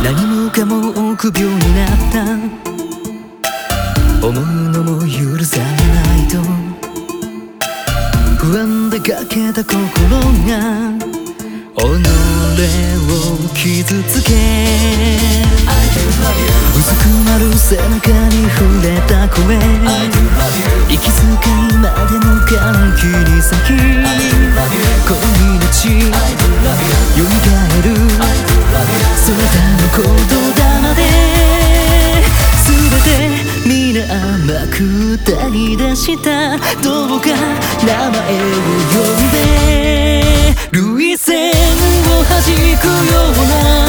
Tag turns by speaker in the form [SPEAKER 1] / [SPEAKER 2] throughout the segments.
[SPEAKER 1] 何もかも臆病になった。思うのも許されないと不安でかけた心が己を傷つけ、うずくまる背中に触れた声、息遣いまでの歓喜に咲き、この命よみがえるそなたの言霊で全て皆甘く歌い出した。どうか名前を呼んで涙腺を弾くような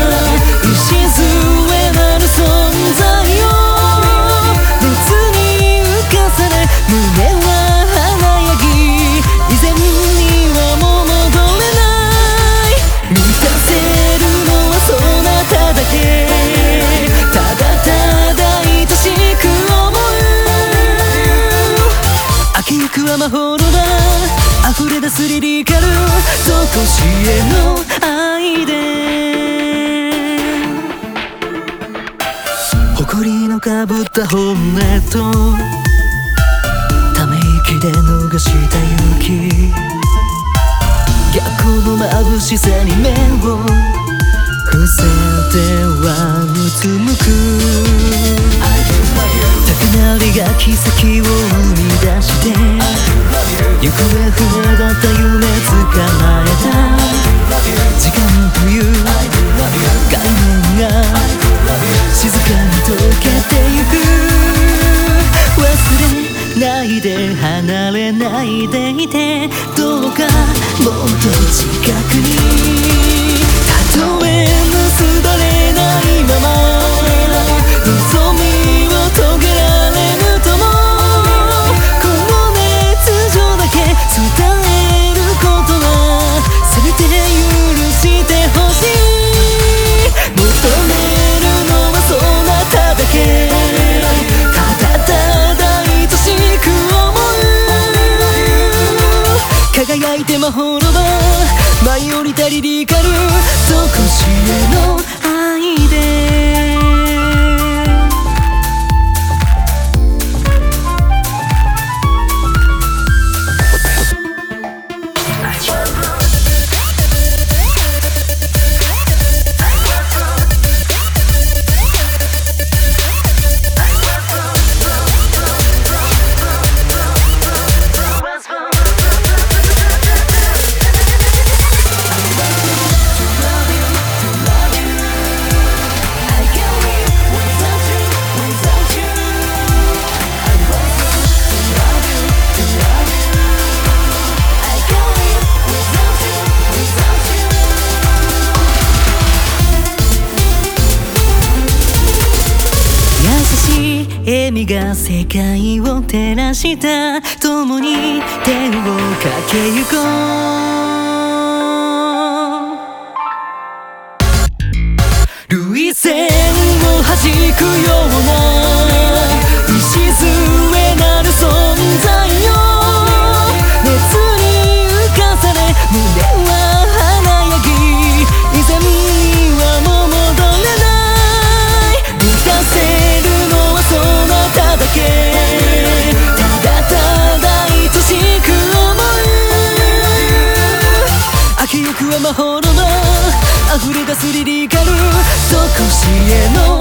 [SPEAKER 1] 礎なる存在を熱に浮かされ胸は華やぎ、以前にはもう戻れない。満たせるのはそなただけ、ただただ愛しく思う。秋ゆくは魔法のだ溢れ出すリリカルとこしえの愛で、誇りのかぶった本音とため息で逃した勇気、逆の眩しさに目を伏せてはうつむく。高鳴りが奇跡を生み出して行方不明だった夢捕まえた。時間という概念が静かに溶けてゆく。忘れないで離れないでいて、どうかもっと近くに。たとえ結ばれないまま望みを遂げられぬとも、この熱情だけ伝えることはせめて許してほしい。求めるのはそなただけ、ただただ愛しく思う。輝いて魔法の場舞い降りたリリカルとこしえの愛で、笑みが世界を照らした。共に手をかけゆこう。涙腺を弾くような礎なる存在よ、熱に浮かされ胸は華やぎ、以前にはもう戻れない。満たせるのはそなただけ、ただただ愛しく思う。秋ゆくは魔法の間溢れ出すリリカルとこしえの